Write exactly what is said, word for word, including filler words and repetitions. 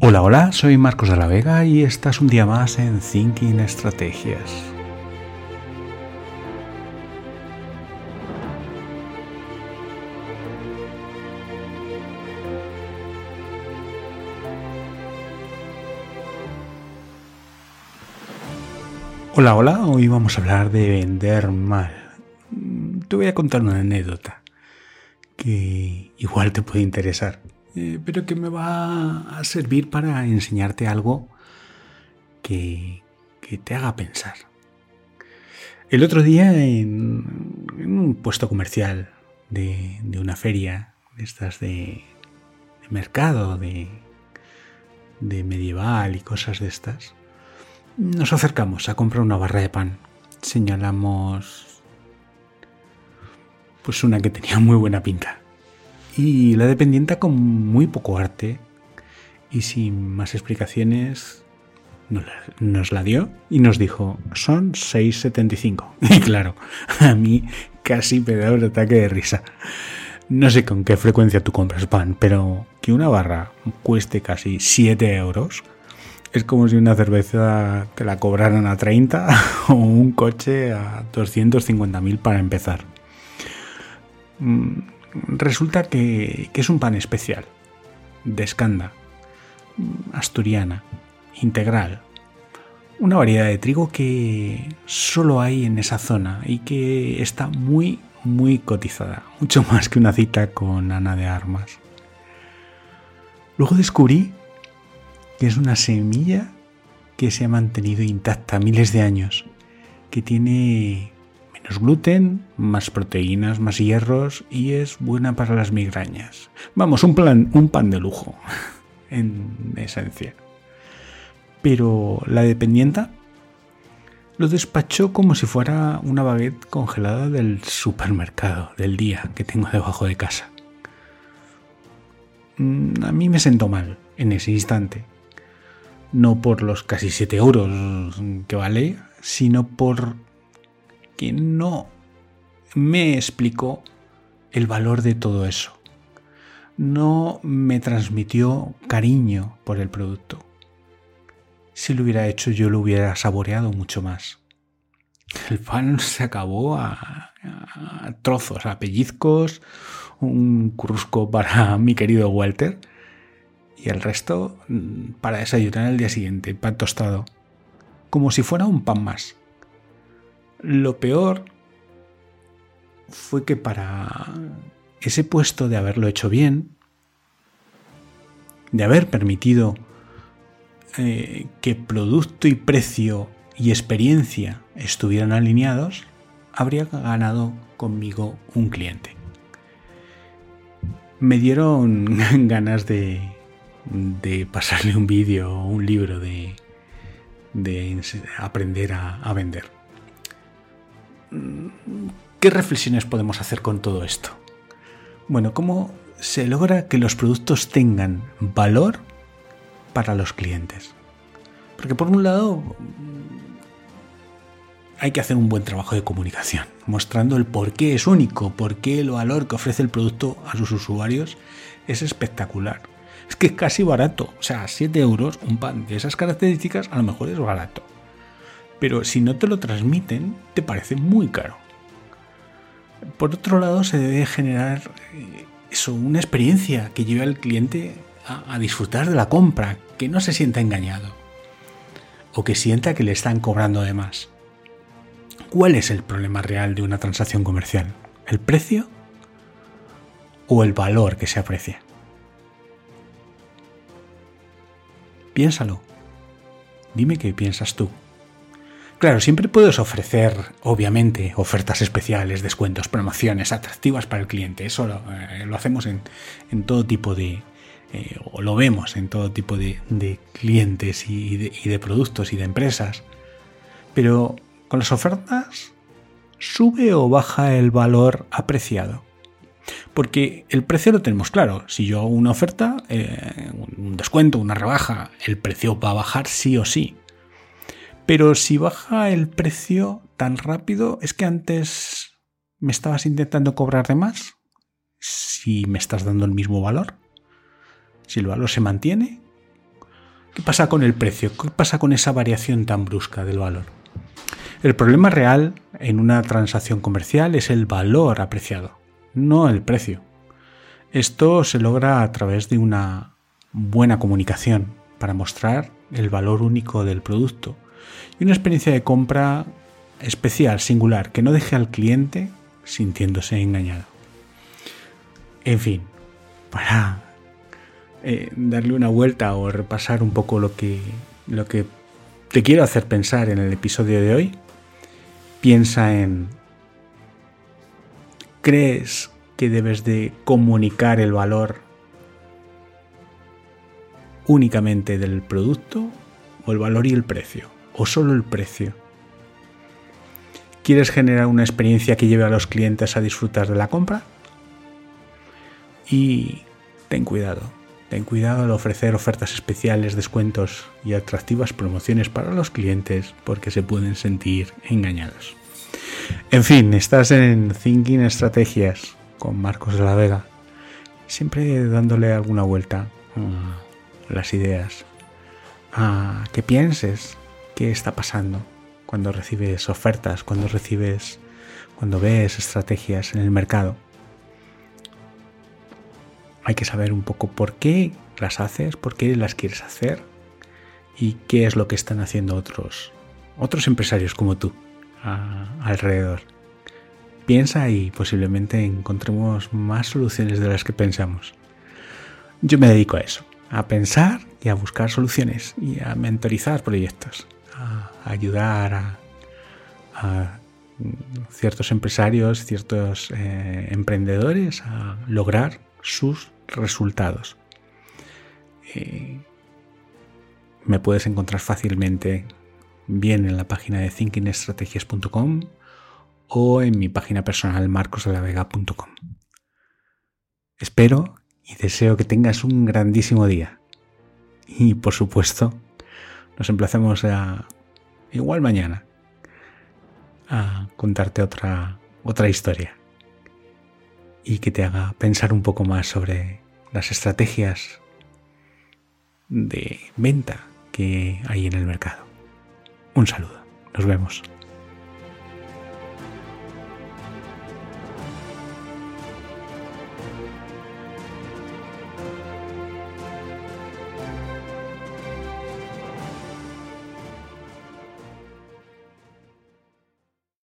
Hola, hola, soy Marcos de la Vega y estás un día más en Thinking Estrategias. Hola, hola, hoy vamos a hablar de vender mal. Te voy a contar una anécdota que igual te puede interesar, eh, pero que me va a servir para enseñarte algo que, que te haga pensar. El otro día en, en un puesto comercial de, de una feria, de estas de, de mercado, de, de medieval y cosas de estas, nos acercamos a comprar una barra de pan. Señalamos pues una que tenía muy buena pinta y la dependienta con muy poco arte y sin más explicaciones nos la, nos la dio y nos dijo son seis setenta y cinco. Y claro, a mí casi me da un ataque de risa. No sé con qué frecuencia tú compras pan, pero que una barra cueste casi siete euros es como si una cerveza te la cobraran a treinta o un coche a doscientos cincuenta mil para empezar. Resulta que, que es un pan especial, de escanda, asturiana, integral, una variedad de trigo que solo hay en esa zona y que está muy, muy cotizada, mucho más que una cita con Ana de Armas. Luego descubrí que es una semilla que se ha mantenido intacta miles de años, que tiene menos gluten, más proteínas, más hierros y es buena para las migrañas. Vamos, un, plan, un pan de lujo, en esencia. Pero la dependienta lo despachó como si fuera una baguette congelada del supermercado del día que tengo debajo de casa. A mí me sentó mal en ese instante. No por los casi siete euros que vale, sino por que no me explicó el valor de todo eso. No me transmitió cariño por el producto. Si lo hubiera hecho, yo lo hubiera saboreado mucho más. El pan se acabó a, a trozos, a pellizcos, un crusco para mi querido Walter y el resto para desayunar al día siguiente, pan tostado, como si fuera un pan más. Lo peor fue que para ese puesto de haberlo hecho bien, de haber permitido eh, que producto y precio y experiencia estuvieran alineados, habría ganado conmigo un cliente. Me dieron ganas de, de pasarle un vídeo o un libro de, de aprender a, a vender. ¿Qué reflexiones podemos hacer con todo esto? Bueno, ¿cómo se logra que los productos tengan valor para los clientes? Porque por un lado hay que hacer un buen trabajo de comunicación, mostrando el por qué es único, por qué el valor que ofrece el producto a sus usuarios es espectacular. Es que es casi barato, o sea, siete euros, un pan de esas características a lo mejor es barato. Pero si no te lo transmiten, te parece muy caro. Por otro lado, se debe generar eso, una experiencia que lleve al cliente a, a disfrutar de la compra, que no se sienta engañado o que sienta que le están cobrando de más. ¿Cuál es el problema real de una transacción comercial? ¿El precio o el valor que se aprecia? Piénsalo. Dime qué piensas tú. Claro, siempre puedes ofrecer, obviamente, ofertas especiales, descuentos, promociones atractivas para el cliente. Eso lo, eh, lo hacemos en, en todo tipo de, eh, o lo vemos en todo tipo de, de clientes y de, y de productos y de empresas. Pero con las ofertas, ¿sube o baja el valor apreciado? Porque el precio lo tenemos claro. Si yo hago una oferta, eh, un descuento, una rebaja, el precio va a bajar sí o sí. Pero si baja el precio tan rápido, ¿es que antes me estabas intentando cobrar de más? Si me estás dando el mismo valor, si el valor se mantiene, pasa con el precio? ¿Qué pasa con esa variación tan brusca del valor? El problema real en una transacción comercial es el valor apreciado, no el precio. Esto se logra a través de una buena comunicación para mostrar el valor único del producto y una experiencia de compra especial, singular, que no deje al cliente sintiéndose engañado. En fin, para eh, darle una vuelta o repasar un poco lo que, lo que te quiero hacer pensar en el episodio de hoy, piensa en: ¿crees que debes de comunicar el valor únicamente del producto, o el valor y el precio, o solo el precio? ¿Quieres generar una experiencia que lleve a los clientes a disfrutar de la compra? Y ten cuidado, ten cuidado al ofrecer ofertas especiales, descuentos y atractivas promociones para los clientes, porque se pueden sentir engañados. En fin, estás en Thinking Estrategias con Marcos de la Vega, siempre dándole alguna vuelta a las ideas, a que pienses qué está pasando cuando recibes ofertas, cuando recibes, cuando ves estrategias en el mercado. Hay que saber un poco por qué las haces, por qué las quieres hacer y qué es lo que están haciendo otros, otros empresarios como tú a, alrededor. Piensa y posiblemente encontremos más soluciones de las que pensamos. Yo me dedico a eso, a pensar y a buscar soluciones y a mentorizar proyectos, a ayudar a, a ciertos empresarios, ciertos eh, emprendedores a lograr sus resultados. Eh, me puedes encontrar fácilmente bien en la página de thinking estrategias punto com o en mi página personal marcos de la vega punto com. Espero y deseo que tengas un grandísimo día. Y por supuesto, nos emplazamos a, igual mañana, a contarte otra, otra historia y que te haga pensar un poco más sobre las estrategias de venta que hay en el mercado. Un saludo, nos vemos.